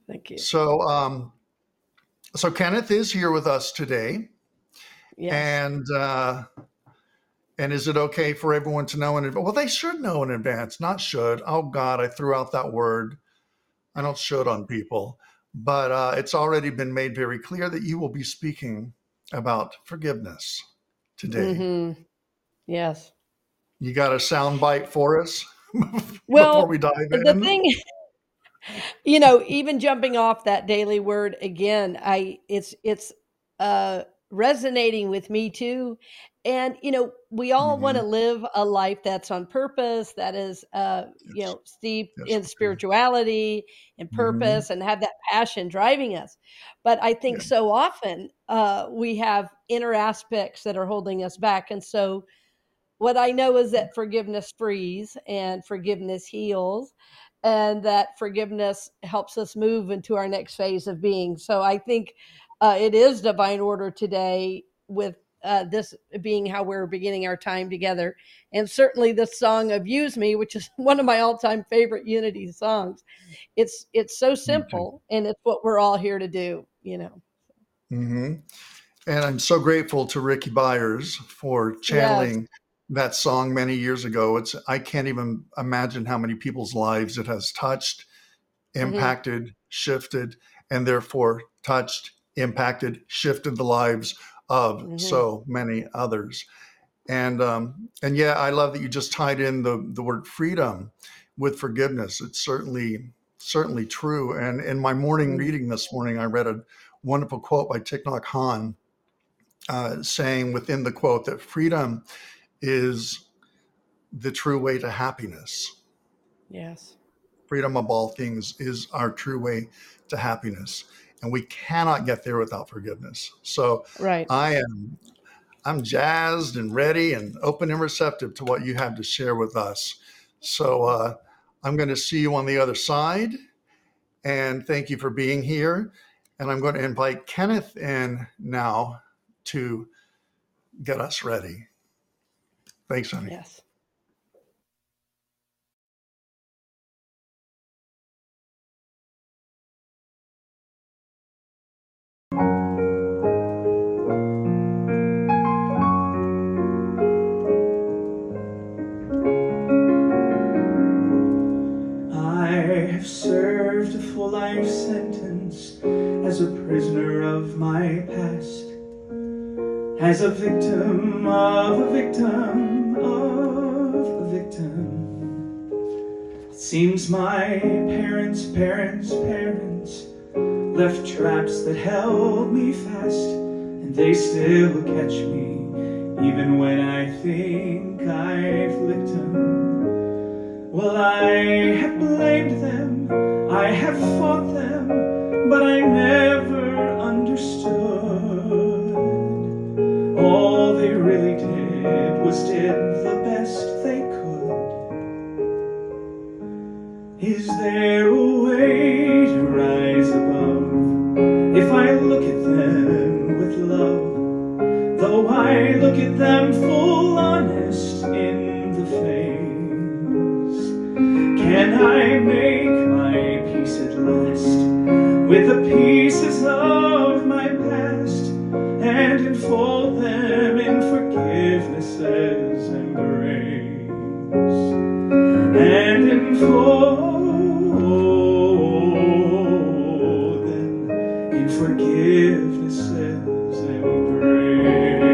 Thank you. So Kenneth is here with us today, Yes. and is it okay for everyone to know in advance? Well, they should know in advance, not should. Oh God, I threw out that word. I don't should on people, but it's already been made very clear that you will be speaking about forgiveness today. Mm-hmm. Yes. You got a sound bite for us before we Well, dive the in? thing, even jumping off that daily word again, it's resonating with me too. And we all want to Hmm. live a life that's on purpose, that is Yes, steeped yes, in we do. spirituality and Hmm. purpose and have that passion driving us. But I think Yeah. so often we have inner aspects that are holding us back. And so what I know is that forgiveness frees and forgiveness heals, and that forgiveness helps us move into our next phase of being. So I think it is divine order today, with this being how we're beginning our time together. And certainly this song of Use Me, which is one of my all-time favorite Unity songs. It's so Me too. simple, and it's what we're all here to do. Hmm. And I'm so grateful to Ricky Byers for Yes. channeling that song many years ago. I can't even imagine how many people's lives it has touched, Hmm. impacted, shifted, and therefore touched, impacted, shifted the lives of Hmm. so many others. And yeah, I love that you just tied in the word freedom with forgiveness. It's certainly true. And in my morning reading this morning, I read a wonderful quote by Thich Nhat Hanh, saying within the quote that freedom is the true way to happiness. Yes. Freedom of all things is our true way to happiness, and we cannot get there without forgiveness. So Right. I am I'm jazzed and ready and open and receptive to what you have to share with us. So I'm going to see you on the other side, and thank you for being here. And I'm going to invite Kenneth in now to get us ready. Thanks, honey. Yes. I have served a full life sentence as a prisoner of my past, as a victim of a victim of a victim. It seems my parents' parents' parents left traps that held me fast, and they still catch me even when I think I've licked them. Well, I have blamed them, I have fought them, but I never understood. All they really did was did the best they could. Is there a way to rise above if I look at them with love? Though I look at them full honest in the face, can I make my peace at last with the pieces of my past, and enfold them in forgiveness's embrace, and enfold them in forgiveness's embrace?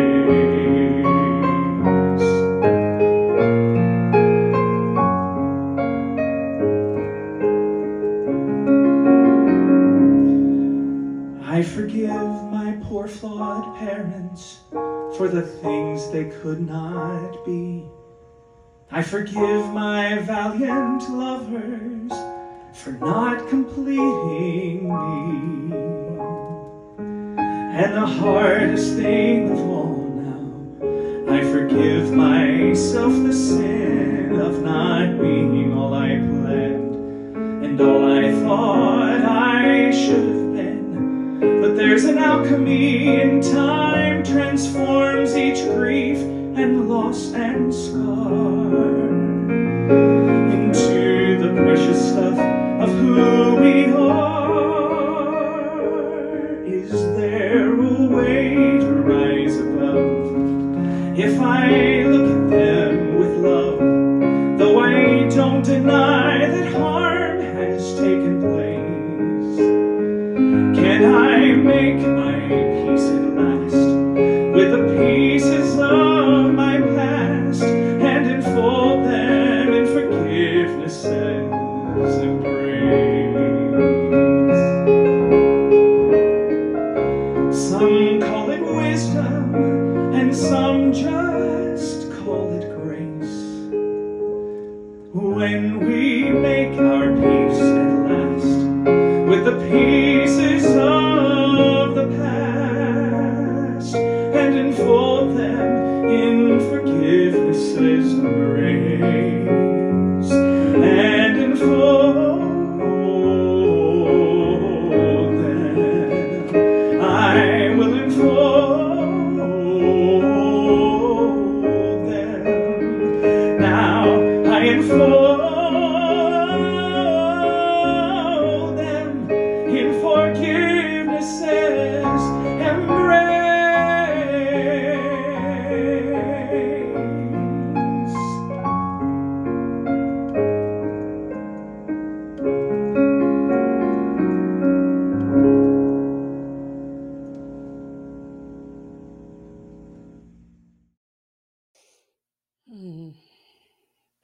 I forgive my poor flawed parents for the things they could not be. I forgive my valiant lovers for not completing me. And the hardest thing of all now, I forgive myself the sin of not being all I planned and all I thought I should have been. But there's an alchemy in time, transforms each grief and loss and scar into the precious stuff of who we are.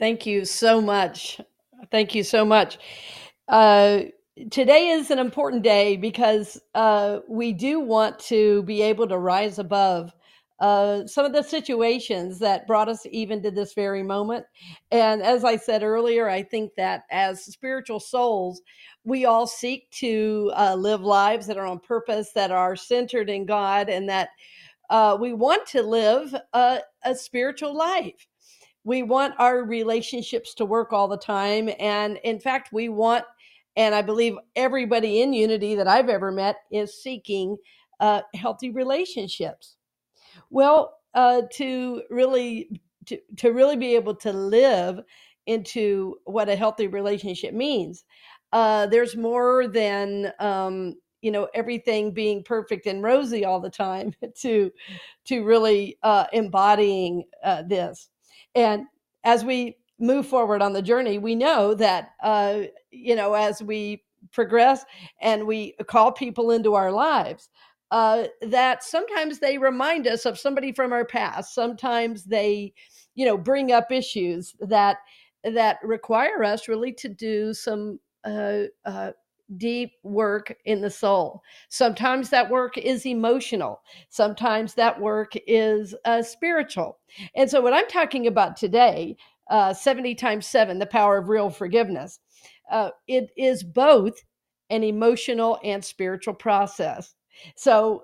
Thank you so much. Thank you so much. Uh, Today is an important day because we do want to be able to rise above some of the situations that brought us even to this very moment. And as I said earlier, I think that as spiritual souls, we all seek to live lives that are on purpose, that are centered in God, and that we want to live a spiritual life. We want our relationships to work all the time. And in fact, we want, and I believe everybody in Unity that I've ever met is seeking healthy relationships. Well, to really be able to live into what a healthy relationship means, there's more than everything being perfect and rosy all the time to really embodying this. And as we move forward on the journey, we know that as we progress and we call people into our lives, that sometimes they remind us of somebody from our past. Sometimes they, bring up issues that require us really to do some deep work in the soul. Sometimes that work is emotional. Sometimes that work is spiritual. And so, what I'm talking about today, 70 times 7, the power of real forgiveness, it is both an emotional and spiritual process. So,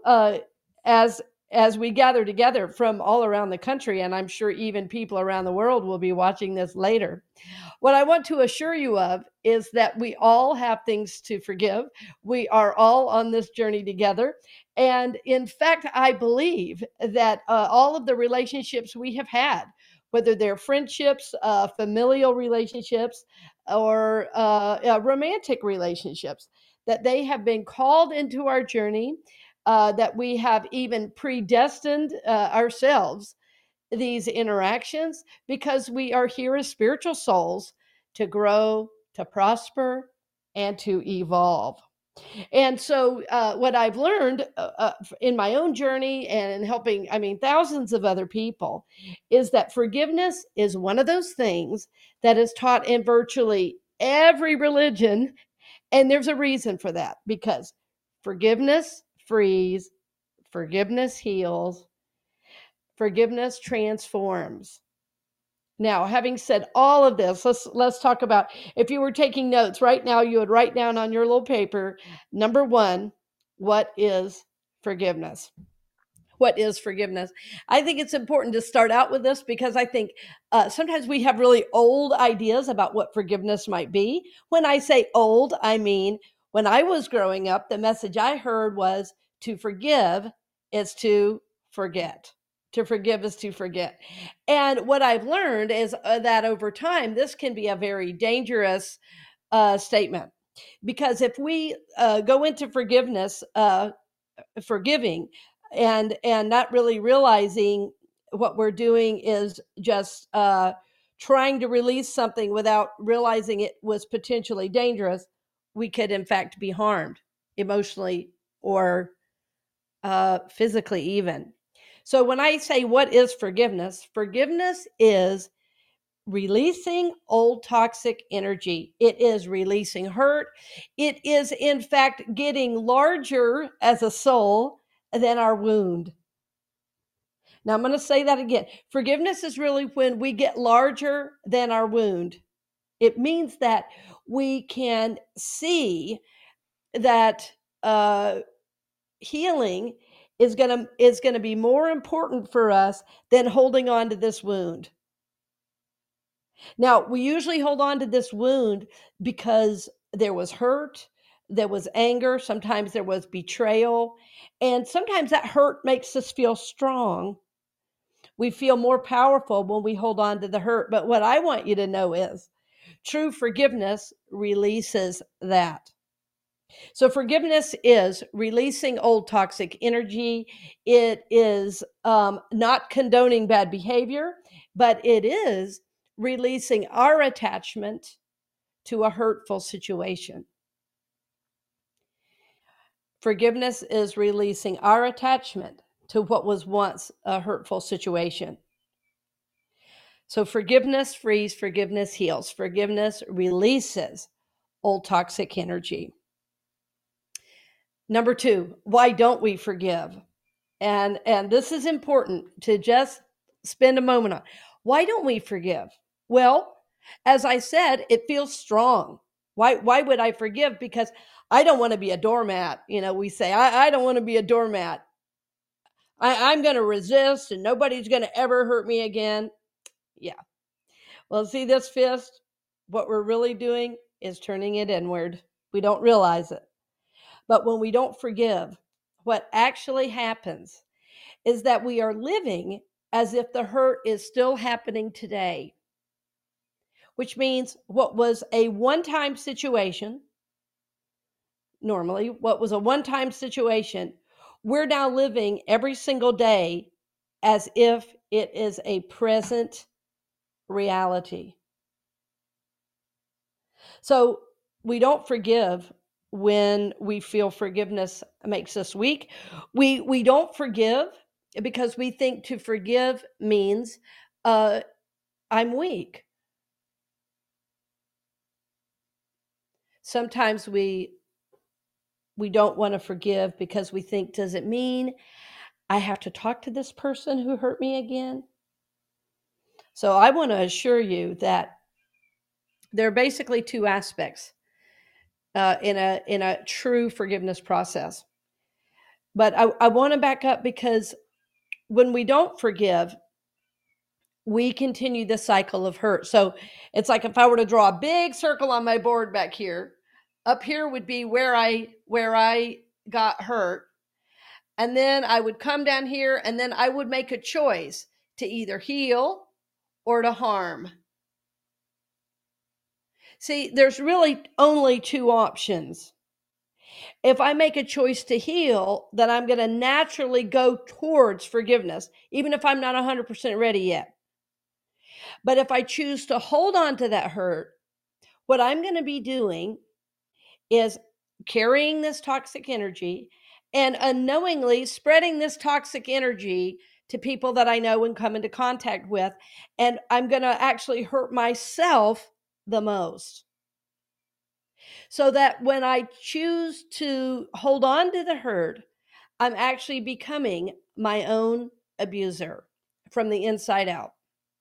as as we gather together from all around the country, and I'm sure even people around the world will be watching this later, what I want to assure you of is that we all have things to forgive. We are all on this journey together. And in fact, I believe that all of the relationships we have had, whether they're friendships, familial relationships, or romantic relationships, that they have been called into our journey, that we have even predestined ourselves these interactions because we are here as spiritual souls to grow, to prosper, and to evolve. And so, what I've learned in my own journey and in helping, thousands of other people, is that forgiveness is one of those things that is taught in virtually every religion. And there's a reason for that because forgiveness frees, forgiveness heals, forgiveness transforms. Now, having said all of this, let's talk about, if you were taking notes right now, you would write down on your little paper, number 1, what is forgiveness? What is forgiveness? I think it's important to start out with this because I think sometimes we have really old ideas about what forgiveness might be. When I say old, I mean when I was growing up, the message I heard was to forgive is to forget. To forgive is to forget. And what I've learned is that over time, this can be a very dangerous statement because if we go into forgiveness, forgiving and not really realizing what we're doing is just trying to release something without realizing it was potentially dangerous, we could in fact be harmed emotionally or physically even. So when I say what is forgiveness, forgiveness is releasing old toxic energy. It is releasing hurt. It is, in fact, getting larger as a soul than our wound. Now, I'm going to say that again. Forgiveness is really when we get larger than our wound. It means that we can see that healing is going to be more important for us than holding on to this wound. Now, we usually hold on to this wound because there was hurt, there was anger, sometimes there was betrayal, and sometimes that hurt makes us feel strong. We feel more powerful when we hold on to the hurt. But what I want you to know is true forgiveness releases that. So, forgiveness is releasing old toxic energy. It is not condoning bad behavior, but it is releasing our attachment to a hurtful situation. Forgiveness is releasing our attachment to what was once a hurtful situation. So forgiveness frees, forgiveness heals, forgiveness releases old toxic energy. Number 2, why don't we forgive? And this is important to just spend a moment on. Why don't we forgive? Well, as I said, it feels strong. Why would I forgive? Because I don't want to be a doormat. We say, I don't want to be a doormat. I'm going to resist and nobody's going to ever hurt me again. Yeah. Well, see this fist? What we're really doing is turning it inward. We don't realize it. But when we don't forgive, what actually happens is that we are living as if the hurt is still happening today, which means what was a one-time situation, normally, what was a one-time situation, we're now living every single day as if it is a present reality. So we don't forgive when we feel forgiveness makes us weak. We don't forgive because we think to forgive means I'm weak. Sometimes we don't want to forgive because we think, does it mean I have to talk to this person who hurt me again? So I want to assure you that there are basically two aspects in a true forgiveness process. But I want to back up because when we don't forgive, we continue the cycle of hurt. So it's like if I were to draw a big circle on my board back here, up here would be where I got hurt. And then I would come down here and then I would make a choice to either heal or to harm. See, there's really only two options. If I make a choice to heal, then I'm going to naturally go towards forgiveness, even if I'm not 100% ready yet. But if I choose to hold on to that hurt, what I'm going to be doing is carrying this toxic energy and unknowingly spreading this toxic energy to people that I know and come into contact with. And I'm going to actually hurt myself the most. So that when I choose to hold on to the hurt, I'm actually becoming my own abuser from the inside out.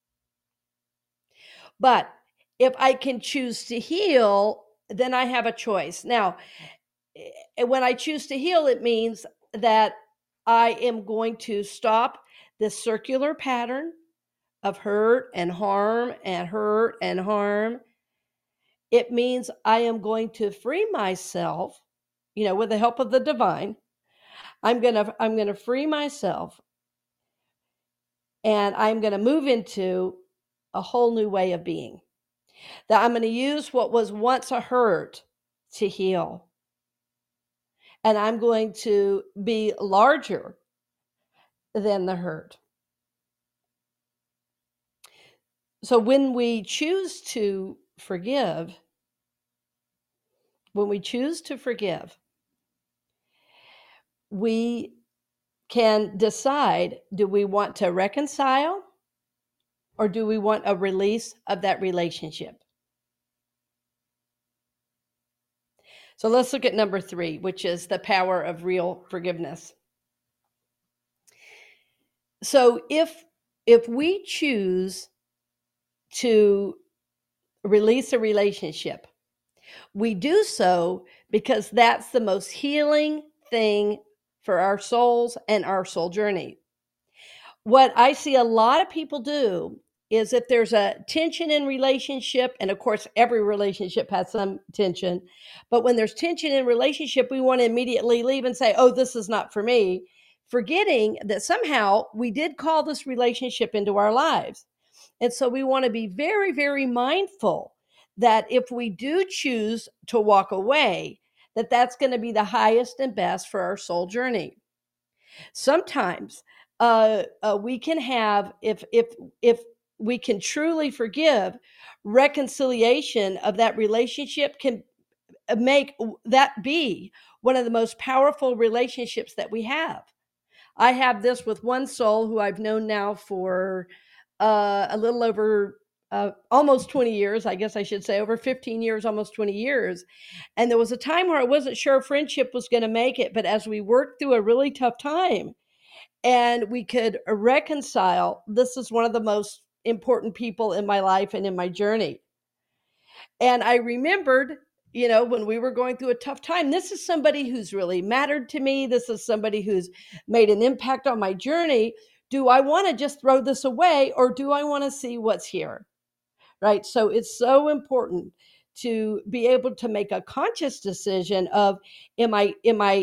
But if I can choose to heal, then I have a choice. Now, when I choose to heal, it means that I am going to stop this circular pattern of hurt and harm and hurt and harm. It means I am going to free myself, with the help of the divine. I'm going to free myself and I'm going to move into a whole new way of being. That I'm going to use what was once a hurt to heal. And I'm going to be larger than the hurt. So when we choose to forgive, we can decide, do we want to reconcile or do we want a release of that relationship? So let's look at number 3, which is the power of real forgiveness. So if we choose to release a relationship, we do so because that's the most healing thing for our souls and our soul journey. What I see a lot of people do is if there's a tension in relationship, and of course every relationship has some tension, but when there's tension in relationship, we want to immediately leave and say, oh, this is not for me, forgetting that somehow we did call this relationship into our lives. And so we want to be very, very mindful that if we do choose to walk away, that's going to be the highest and best for our soul journey. Sometimes we can have, if we can truly forgive, reconciliation of that relationship can make that be one of the most powerful relationships that we have. I have this with one soul who I've known now for a little over almost 20 years, I guess I should say, over 15 years, almost 20 years. And there was a time where I wasn't sure friendship was going to make it, but as we worked through a really tough time and we could reconcile, this is one of the most important people in my life and in my journey. And I remembered, when we were going through a tough time, this is somebody who's really mattered to me. This is somebody who's made an impact on my journey. Do I want to just throw this away, or do I want to see what's here? Right. So it's so important to be able to make a conscious decision of, am I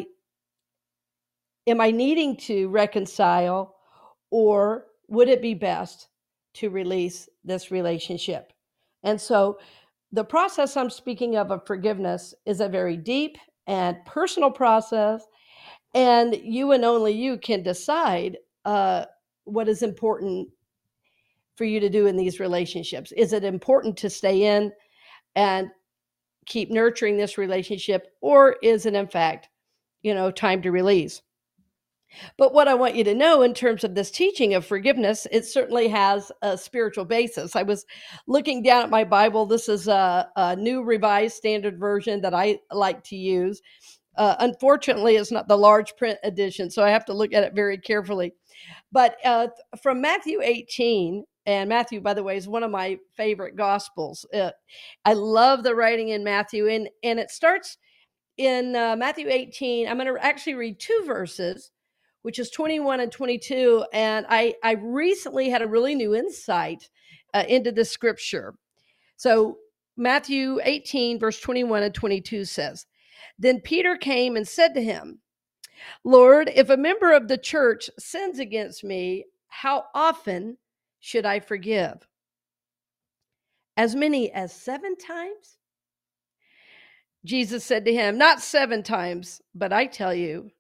needing to reconcile, or would it be best to release this relationship? And so the process I'm speaking of forgiveness is a very deep and personal process, and you and only you can decide what is important for you to do in these relationships. Is it important to stay in and keep nurturing this relationship, or is it in fact, time to release? But what I want you to know in terms of this teaching of forgiveness, it certainly has a spiritual basis. I was looking down at my Bible. This is a New Revised Standard Version that I like to use. Unfortunately, it's not the large print edition, so I have to look at it very carefully. But from Matthew 18, and Matthew, by the way, is one of my favorite Gospels. I love the writing in Matthew, and it starts in Matthew 18. I'm going to actually read two verses, which is 21 and 22. And I recently had a really new insight into the scripture. So Matthew 18, verse 21 and 22 says, "Then Peter came and said to him, 'Lord, if a member of the church sins against me, how often should I forgive? As many as 7 times?' Jesus said to him, 'Not 7 times, but I tell you,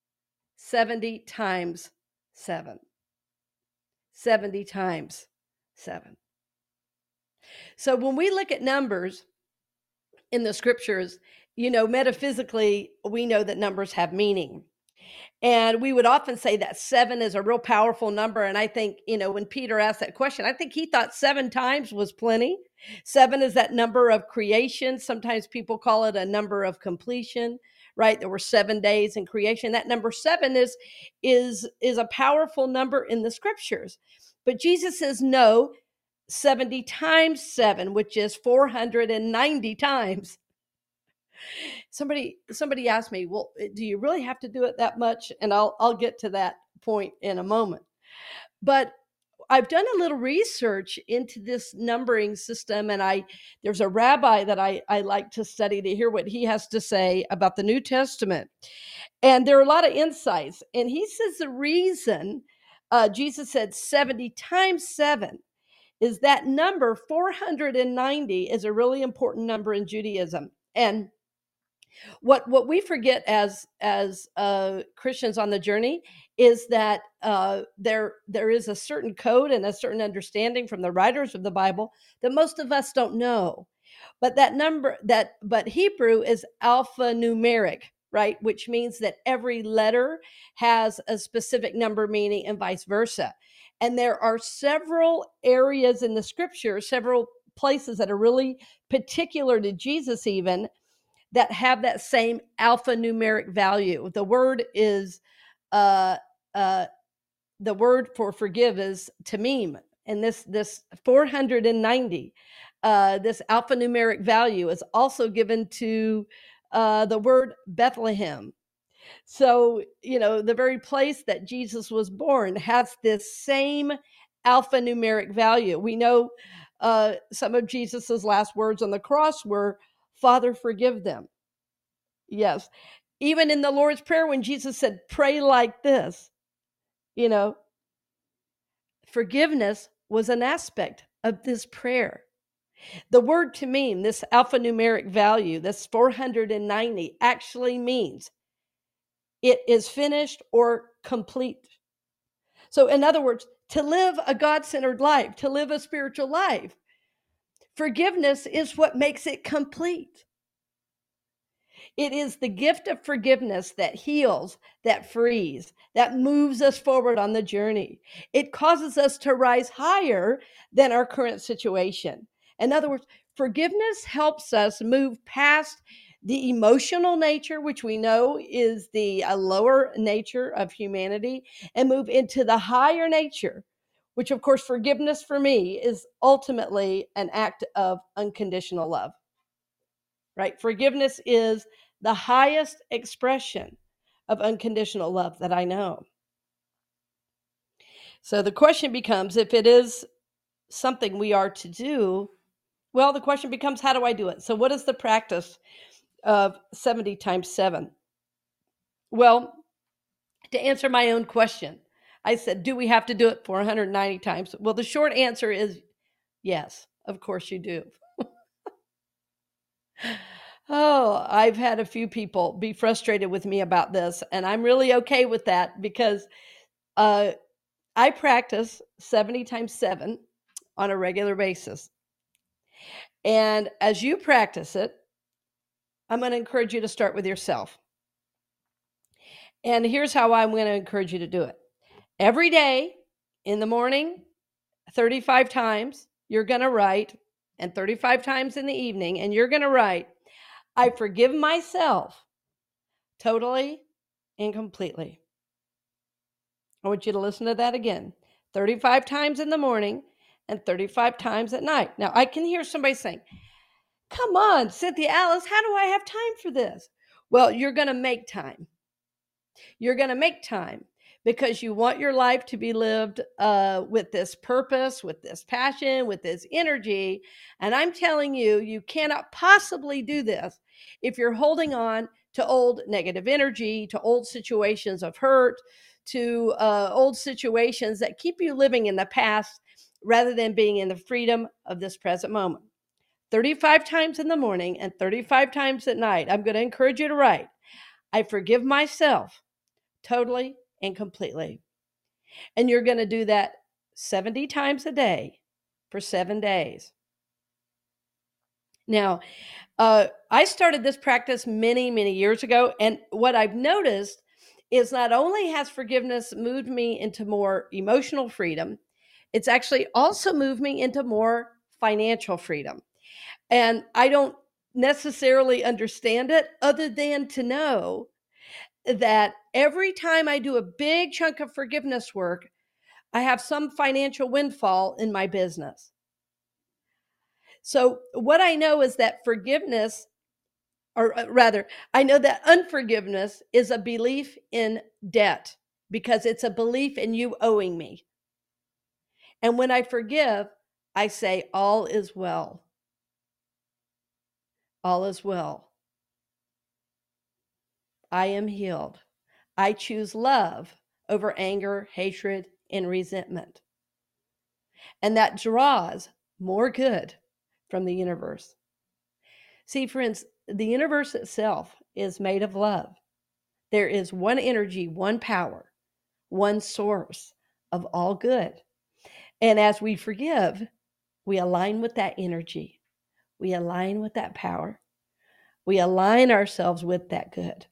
70 times 7. 70 times 7. So when we look at numbers in the scriptures, metaphysically, we know that numbers have meaning. And we would often say that 7 is a real powerful number. And I think, when Peter asked that question, I think he thought 7 times was plenty. 7 is that number of creation. Sometimes people call it a number of completion, right? There were 7 days in creation. That number 7 is a powerful number in the scriptures. But Jesus says, no, 70 times 7, which is 490 times. Somebody asked me, well, do you really have to do it that much? And I'll get to that point in a moment. But I've done a little research into this numbering system, and there's a rabbi that I like to study to hear what he has to say about the New Testament. And there are a lot of insights. And he says the reason Jesus said 70 times 7 is that number 490 is a really important number in Judaism. And what we forget as Christians on the journey is that there is a certain code and a certain understanding from the writers of the Bible that most of us don't know. But but Hebrew is alphanumeric, right? Which means that every letter has a specific number meaning and vice versa. And there are several areas in the scripture, several places that are really particular to Jesus even, that have that same alphanumeric value. The word is, the word for forgive is tamim. And this 490, this alphanumeric value is also given to the word Bethlehem. So, the very place that Jesus was born has this same alphanumeric value. We know some of Jesus's last words on the cross were, "Father, forgive them." Yes. Even in the Lord's Prayer, when Jesus said, "Pray like this," forgiveness was an aspect of this prayer. The word tamim, this alphanumeric value, this 490, actually means it is finished or complete. So, in other words, to live a God-centered life, to live a spiritual life, forgiveness is what makes it complete. It is the gift of forgiveness that heals, that frees, that moves us forward on the journey. It causes us to rise higher than our current situation. In other words, forgiveness helps us move past the emotional nature, which we know is the lower nature of humanity, and move into the higher nature, which, of course, forgiveness for me is ultimately an act of unconditional love, right? Forgiveness is the highest expression of unconditional love that I know. So the question becomes, if it is something we are to do, well, the question becomes, how do I do it? So what is the practice of 70 times 7? Well, to answer my own question, I said, do we have to do it 490 times? Well, the short answer is yes, of course you do. Oh, I've had a few people be frustrated with me about this, and I'm really okay with that because I practice 70 times 7 on a regular basis. And as you practice it, I'm going to encourage you to start with yourself. And here's how I'm going to encourage you to do it. Every day in the morning, 35 times, you're going to write, and 35 times in the evening, and you're going to write, I forgive myself totally and completely. I want you to listen to that again. 35 times in the morning and 35 times at night. Now, I can hear somebody saying, come on, Cynthia Alice, how do I have time for this? Well, you're going to make time. You're going to make time because you want your life to be lived with this purpose, with this passion, with this energy. And I'm telling you, you cannot possibly do this if you're holding on to old negative energy, to old situations of hurt, to old situations that keep you living in the past rather than being in the freedom of this present moment. 35 times in the morning and 35 times at night, I'm going to encourage you to write, I forgive myself totally and completely. And you're going to do that 70 times a day for 7 days. Now, I started this practice many, many years ago. And what I've noticed is not only has forgiveness moved me into more emotional freedom, it's actually also moved me into more financial freedom. And I don't necessarily understand it other than to know that every time I do a big chunk of forgiveness work, I have some financial windfall in my business. So, what I know is that forgiveness, or rather, I know that unforgiveness is a belief in debt because it's a belief in you owing me. And when I forgive, I say, all is well. All is well. I am healed. I choose love over anger, hatred, and resentment. And that draws more good from the universe. See, friends, the universe itself is made of love. There is one energy, one power, one source of all good. And as we forgive, we align with that energy. We align with that power. We align ourselves with that good.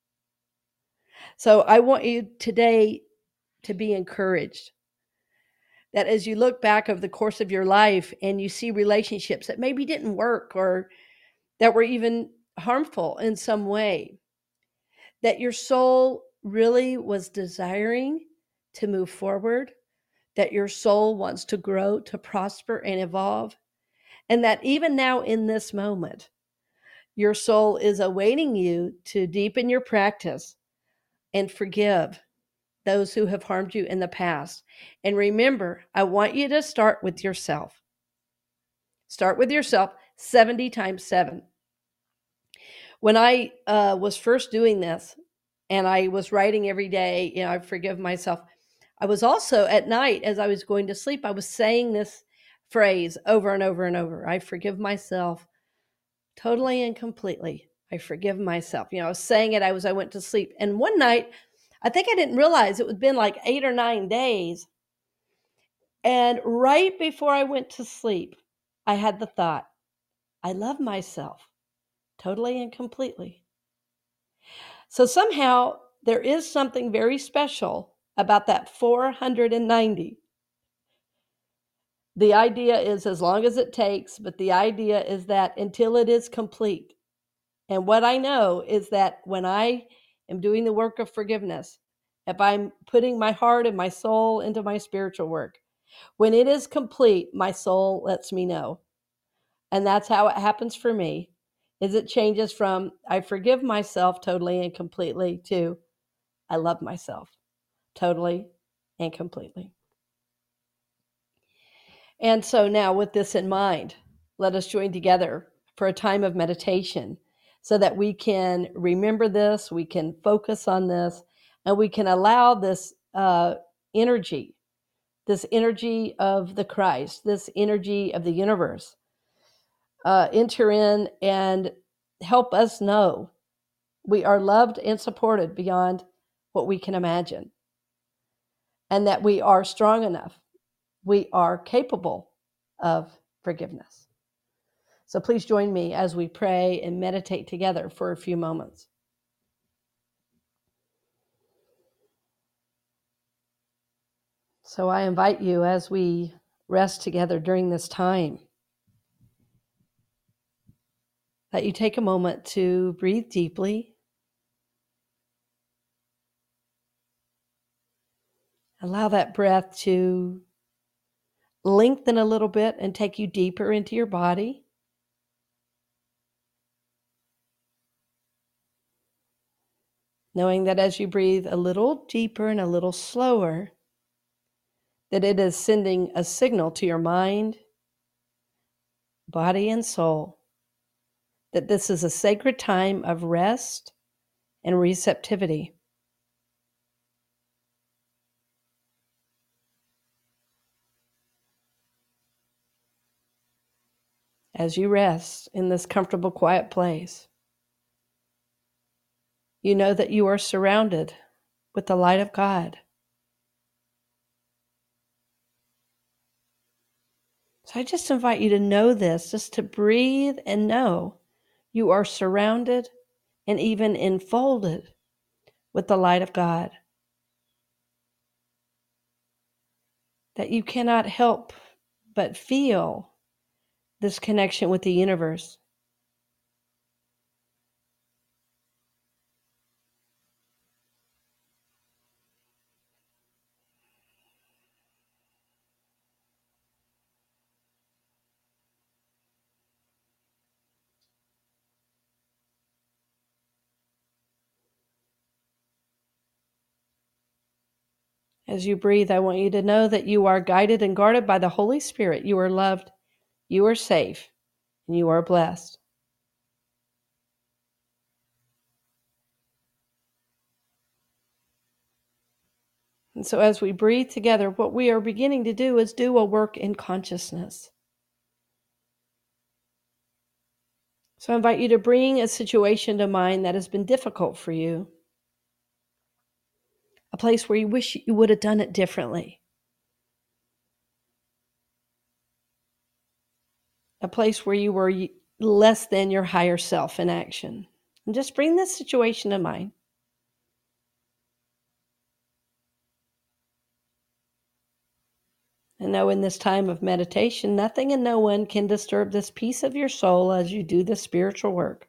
So I want you today to be encouraged that as you look back over the course of your life and you see relationships that maybe didn't work or that were even harmful in some way, that your soul really was desiring to move forward, that your soul wants to grow, to prosper and evolve, and that even now in this moment, your soul is awaiting you to deepen your practice and forgive those who have harmed you in the past. And remember, I want you to start with yourself. Start with yourself 70 times 7. When I was first doing this and I was writing every day, I forgive myself. I was also at night as I was going to sleep, I was saying this phrase over and over and over. I forgive myself totally and completely. I forgive myself. I was saying it as I went to sleep. And one night, I think I didn't realize it had been like 8 or 9 days. And right before I went to sleep, I had the thought, I love myself totally and completely. So somehow there is something very special about that 490. The idea is as long as it takes, but the idea is that until it is complete. And what I know is that when I am doing the work of forgiveness, if I'm putting my heart and my soul into my spiritual work, when it is complete, my soul lets me know. And that's how it happens for me, is it changes from I forgive myself totally and completely to I love myself totally and completely. And so now with this in mind, let us join together for a time of meditation so that we can remember this, we can focus on this, and we can allow this energy of the Christ, this energy of the universe, enter in and help us know we are loved and supported beyond what we can imagine, and that we are strong enough, we are capable of forgiveness. So please join me as we pray and meditate together for a few moments. So I invite you as we rest together during this time that you take a moment to breathe deeply. Allow that breath to lengthen a little bit and take you deeper into your body. Knowing that as you breathe a little deeper and a little slower, that it is sending a signal to your mind, body, and soul that this is a sacred time of rest and receptivity. As you rest in this comfortable, quiet place, you know that you are surrounded with the light of God. So I just invite you to know this, just to breathe and know you are surrounded and even enfolded with the light of God. That you cannot help but feel this connection with the universe. As you breathe, I want you to know that you are guided and guarded by the Holy Spirit. You are loved, you are safe, and you are blessed. And so as we breathe together, what we are beginning to do is do a work in consciousness. So I invite you to bring a situation to mind that has been difficult for you, a place where you wish you would have done it differently, a place where you were less than your higher self in action. And just bring this situation to mind. And know in this time of meditation, nothing and no one can disturb this peace of your soul as you do this spiritual work.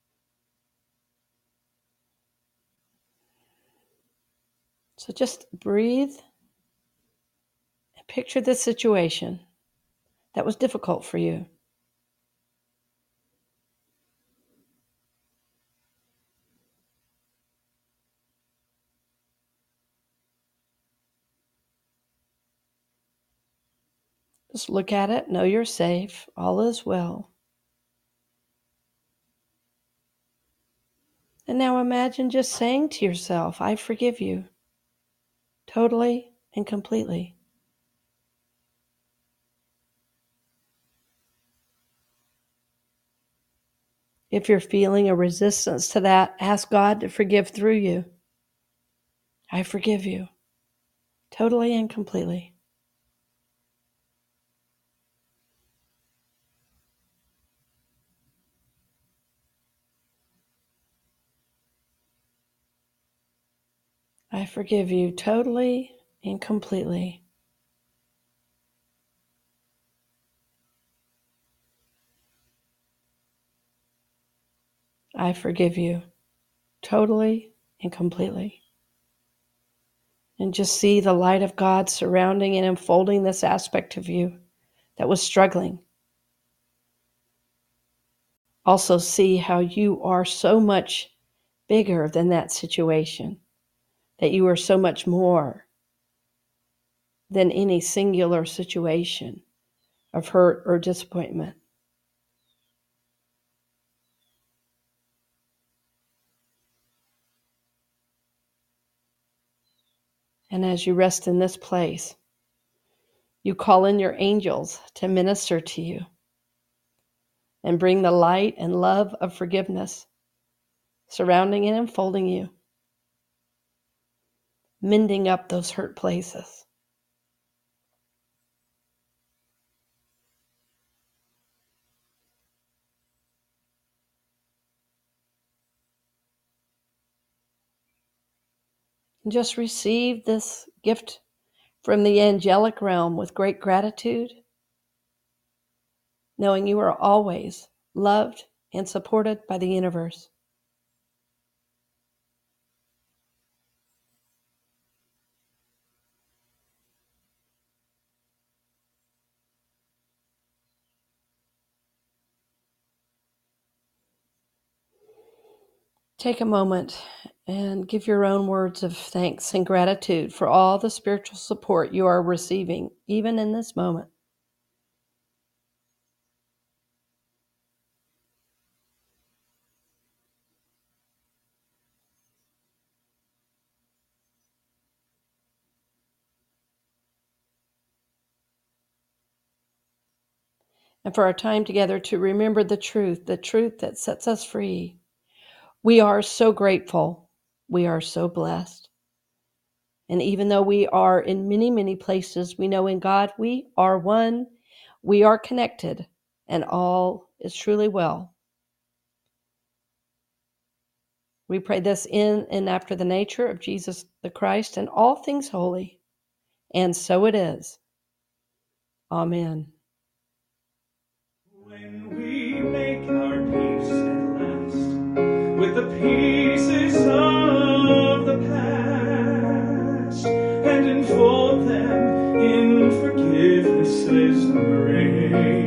So just breathe and picture this situation that was difficult for you. Just look at it, know you're safe, all is well. And now imagine just saying to yourself, I forgive you, totally and completely. If you're feeling a resistance to that, ask God to forgive through you. I forgive you, totally and completely. I forgive you totally and completely. I forgive you totally and completely. And just see the light of God surrounding and enfolding this aspect of you that was struggling. Also see how you are so much bigger than that situation, that you are so much more than any singular situation of hurt or disappointment. And as you rest in this place, you call in your angels to minister to you and bring the light and love of forgiveness surrounding and enfolding you, mending up those hurt places. And just receive this gift from the angelic realm with great gratitude, knowing you are always loved and supported by the universe. Take a moment and give your own words of thanks and gratitude for all the spiritual support you are receiving, even in this moment. And for our time together to remember the truth that sets us free. We are so grateful. We are so blessed. And even though we are in many, many places, we know in God we are one, we are connected, and all is truly well. We pray this in and after the nature of Jesus the Christ and all things holy. And so it is. Amen. When we make our peace at last with the pieces of the past and enfold them in forgiveness' embrace,